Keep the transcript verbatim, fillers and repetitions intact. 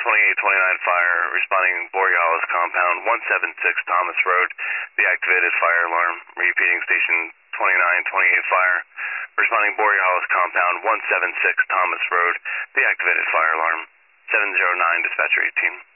twenty-eight twenty-nine fire, responding Borealis compound, one seven six Thomas Road, the activated fire alarm. Repeating station twenty-nine twenty-eight fire, responding Borealis compound, one seven six Thomas Road, the activated fire alarm. seven zero nine dispatcher eighteen.